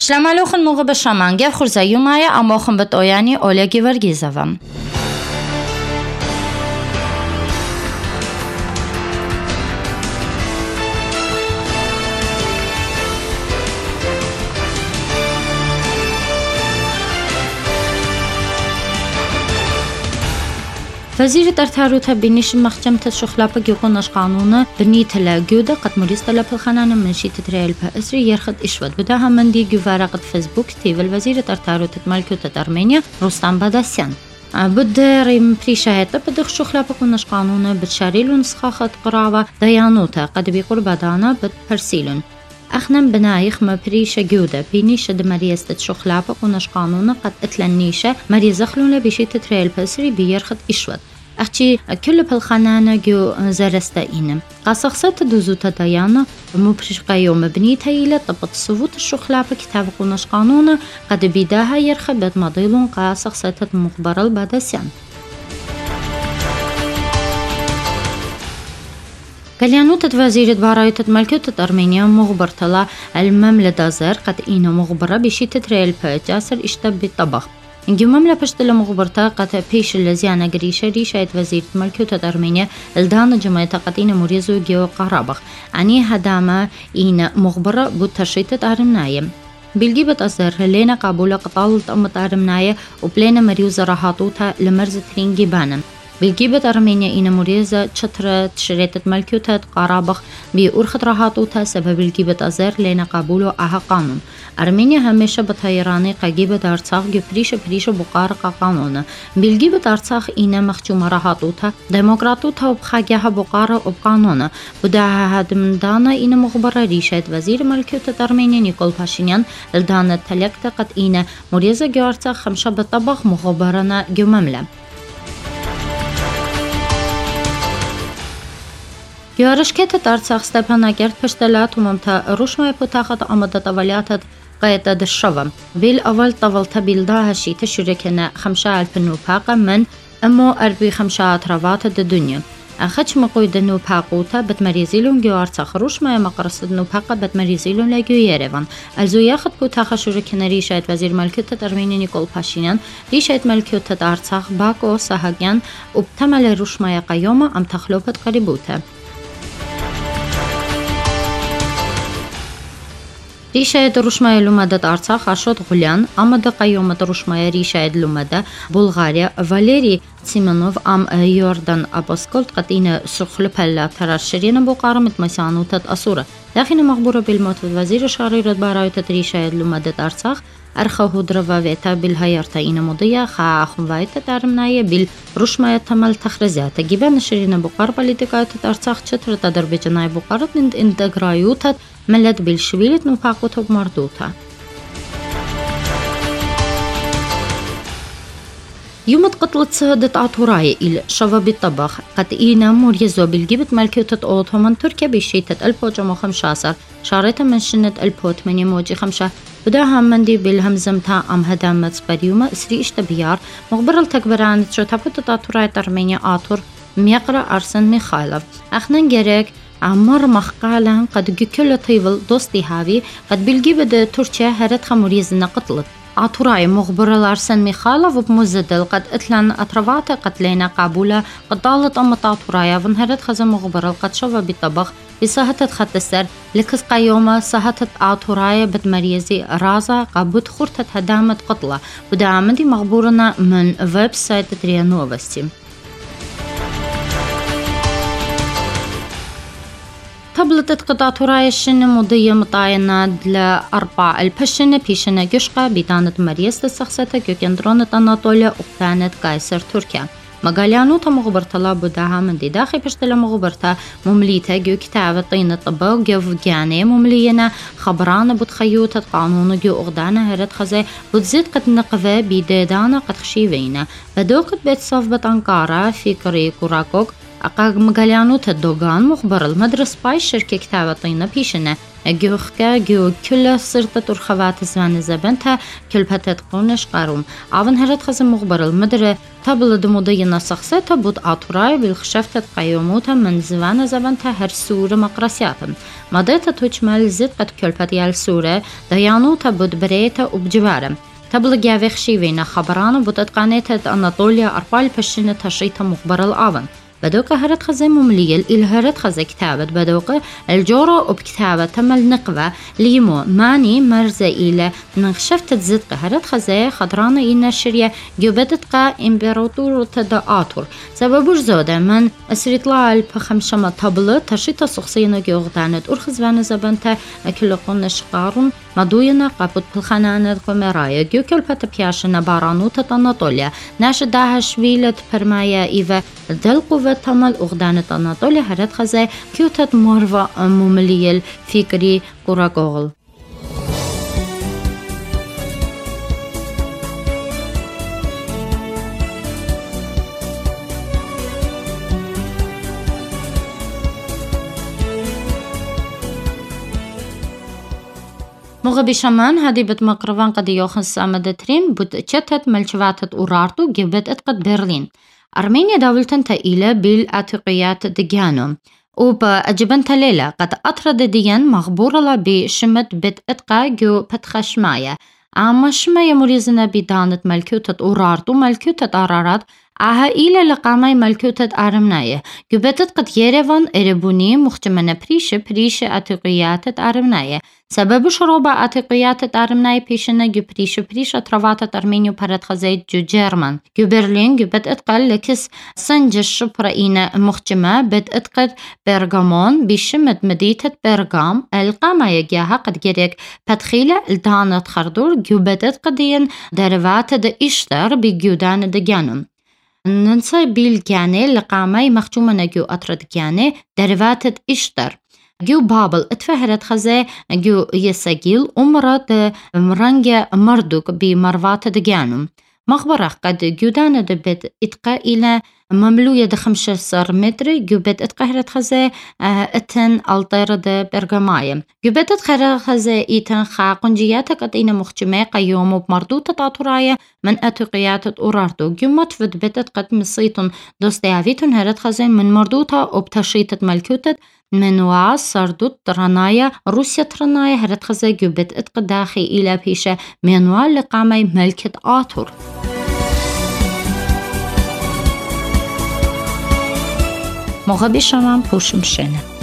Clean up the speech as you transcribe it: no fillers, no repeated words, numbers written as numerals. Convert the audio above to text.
Շլամալոխն մուղը բշաման գև խուրզայումայը ամոխն բտոյանի Օլեգ Գևորգիզովը։ وزیر ترتاروت بینیش مخجم تشخلاب گیقونش قانون بنیتلا جوده قد مریست لپخانان منشی تتریل په اسری یرخد اشود بده همن دی گوارقد فیسبوک تیول وزیر ترتاروت ملکوت ارمنیا رستم بداسیان بده ریم پریشهت بدخ شخلاب قونش قانون بتشاریلون سخاخت قراوه دیانوتا قد بیقر بدانا بد پرسیلون اخنم بنايخ ما بريشة جودة بينيشة دمريستة شخلابة قناش قانون قد اتلنيشة مريزخلون بيشي تتريل بسري بيرخد اشود اخشي كل بالخانانة جو زرستا اينم قاسخصات دوزوتا ديانا مبرش قيوم بنيتها إلى طبط صوت الشخلابة كتاب قناش قانون قد بيداها يرخد بد مضيلون قاسخصات مخبر البادسيان كليانوت وزير براية ملكوت أرمينيا مخبرتلا المملكة زر قد إينا مخبرة بشي تتريل جاسر اشتب بالطبخ إنجو مملكة بشتلا مخبرتا قد بيش اللزيانة قريشة ريشايت وزير ملكوت أرمينيا الدان جمعية قد إينا مريزو جيو قرابخ عني هدامة إينا مخبرة بوترشيتة أرمنايا بالجيبة أزر لينا قابولة قطالة أمت أرمنايا وبلينا مريوزة راحاتوتا لمرز ترين جيبانا بالجيبة أرمينيا إن مريزة شطرة تشريتة ملكوتة قرابخ بأرخت راحاتوتها سبب الجيبة أزر لين قبوله أها قانون أرمينيا هميشة بطيراني قجيبة أرتاخ بريشة بقارق قانون بالجيبة أرتاخ إن مخجومة راحاتوتها ديمقراطوتها وبخاجها بقارة وبقانون بداها هادم دانا إن مخبرة ريشة وزير ملكوتة أرمينيا نيكول باشينيان الدانا تلقت قد إن مريزة جو أرتاخ خمشة بطبخ مخبرنا جو مملة يارشكت أرتاخ ستباناجرد بشتلات وممتا روشما يبوتاخد أمدت أولياتت قايدة الشوام بيل أول طولتا بيلداها شي تشركنا 5000 نوباقة من أمو 45 روات الدنيا أخدش مقويد نوباقوتا بتمريزيلون جو أرتاخ روشما مقرصد نوباقة بتمريزيلون لجو يريفان الزو ياخد بوتاخ شركنا ريشايت وزير ملكوتة أرمينيا نيكول باشينيان ريشايت ملكوتة أرتاخ باكو ساهاجيان وبتمل روشما قيومة أم تخلوبت قريبوتا ريشايد روشمايا لومادة أرتاخ عشود غوليان أمد قيومة روشمايا ريشايد لومادة بلغاريا فاليري تسيمانوف أم يوردان أباسكولت قطينا سخل بلا تراشرين بقارة مسانوتة أسورة داخل مغبورة بالموت وزير شاريرة باراية ريشايد لومادة أرتاخ أرخه درفا فيتا بالهيارتا إنا مضية خا أخوايتا تارمنايا بالروشمايا تمال تخرزياتا جيبان شرين بقار بلدقاية أرتاخ چتر تدربجناي بقارة انتقرايوتا ملت بالشويلة نوباقوتا بمردوتا يوم قتلت سهدت عطوراي إلى شباب الطبخ قد إينا مريزو بالجبت ملكوتة أوتومان تركيا بشيتة 1515 شارتا من شنة 1805 بداها مندي بالهمزمتا أم هدامت بريوما إسري اشتبيار مغبر التكبران تشوتابوتة عطوراي ترمينيا آتور ميقرا أرسن ميخالف أخنان جريك عمر مخقالا قد كل طيبل دوستي هاوي قد بالجبت تركيا هرتها مريزنا قتلت عطوراي مغبر الأرسن ميخالف وبمزدل قد اتلان أطرفات قتلين قابولة قد ضالت أمت عطورايا وانهرت خزا مغبر قد شوى بالطبخ بساهتت خط السر لكس قيومة ساهتت عطورايا بدمريزي رازا قابوت خورتت هدامت قتلة ودعامدي مغبورنا من ويب سايت تريا نوفستي طبلتت قطع تراي الشن مضية مطاينة لأربع البشن بيشنة جشقة بيتانت مريست السخصة جوكندرونة أناطوليا وقتانت قيصر تركيا مقاليانو مغبرتلا بداها من دي داخل بشتلا مغبرتا ممليتا جو كتابة طين الطبا وجو فجاني مملينا خبران بتخيوتة قانون جو أغدانا هرد خزي بتزيد قد نقفة بيدادانا قد خشيوينا بدو قد بيت صوف بتانكارا في كري كوراكوك مقاليانو تدوغان مخبر المدرس باي شركة كتابة طينة بيشنة جوخكا جو كل صرت ترخوات زمان زبنتها كل بتت قونش قاروم عون هرت خزم مخبر المدرة تبل دمودينا شخصة تبود آطوراي بالخشفتة قيوموتا من زمان زبنتها هر سورة مقرسياتم مضيتا توچمال زد قد كل بتيال سورة ديانو تبود بريتا وبجبارم تبل جاوخ شيوينا خبرانو بتتقانيتا أناطوليا أربال بشنة تشريتا مخبر الآون بدوقة هرت خزي ممليل إلى هرت خزي كتابة بدوقة الجورة وبكتابة تم النقبة ليمو ماني مرزة إلى نخشفت زدقة هرت خزي خضرانة إلى الشرية جوبدتقة إمبراطور تدا آتور سببوش زودة من أسريطلاع البخمشمة تبلة تشيطة شخصينا جوغدانت أرخزوان زبانتا كل قنش قارون مدوينا قبض بالخنانة كوميرايا جو كل بتبياشنا بارانو تتنطوليا ناشد داها شويلة برمايا إيفا دلقوة تمل أغدانة أناطوليا هرت خزي كيوتت مورفا ممليل فكري قراغول مغبي شمان هادي بتمقرفان قد يوخن سامدترين بتشتت ملشواتت أورارتو جبت اتقد برلين أرمينيا دولتن تقيلة بالعتقيات دجانو وبأجبن تليلة قد أطرد ديان مغبورة بشمت بت اتقا جو بتخشمايا أما شمايا مريزنا بدانت ملكوتة أورارتو ملكوتة أرارات آها إلى لقامي ملكوتة أرمناية جبتت قد يريفان إربوني مختمنة بريشة عتقيات أرمناية سبب شروب عتقيات أرمناية بيشنا جو بريشة ترواتة أرمينيو بارد خزيت جو جيرمان جو برلين جو بتأتقل لكس سنجش برائينة مختمة بتأتقل برغامون بشمد مدينة برغام القامة يجاها قد جريك بتخيلة الدانة خردور جو بتأتقدين دروات دا إشتر بجودان دجانم ننسى بالجاني لقامي مختومة نجو أطرد جاني دروات إشتر جو بابل اتفهرت خزي جو يساقيل أمرد مرنجة مردوك بمروات دجانم مخبرة قد جودان دبت إتقا إلى مملوية 15 متر جوبت اتقهرت خزي اتن الطير د برغماية جوبت اتقهرت خزي ايتن خا قنجيات قد اين مختمة قيوم بمردوطة تاطراية من اتقيات أوراردو جمت فد بتت قد مصيتن دوستيافيتن هرت خزي من مردوطة وبتشيطة ملكوتة من واس سردوت ترانايا روسيا ترانايا هرت خزي جوبت اتقداخي إلى بيشة منوال لقامي ملكة آتور مغبي شمان پوشم شنه